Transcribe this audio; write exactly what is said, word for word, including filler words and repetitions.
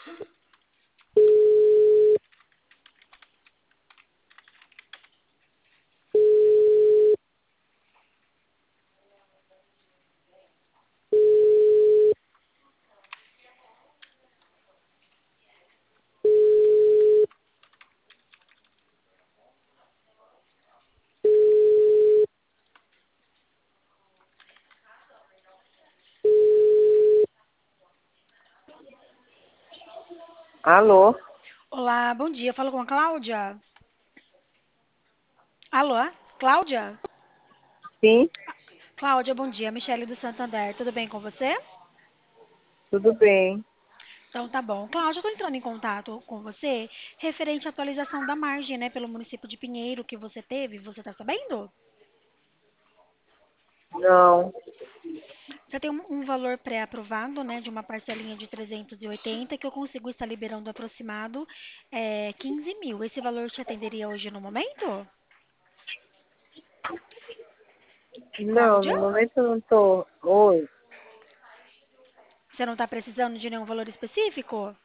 Alô? Olá, bom dia. Falo com a Cláudia. Alô, Cláudia? Sim, Cláudia, bom dia. Michele do Santander. Tudo bem com você? tudo bem. Então tá bom. Cláudia, eu tô entrando em contato com você referente à atualização da margem, né, pelo município de Pinheiro que você teve. Você tá sabendo? Não, Você tem um, um valor pré-aprovado, né, de uma parcelinha de trezentos e oitenta que eu consigo estar liberando aproximado é, quinze mil. Esse valor te atenderia hoje no momento? não, Cláudia? no momento eu não tô. Oi. Você não está precisando de nenhum valor específico?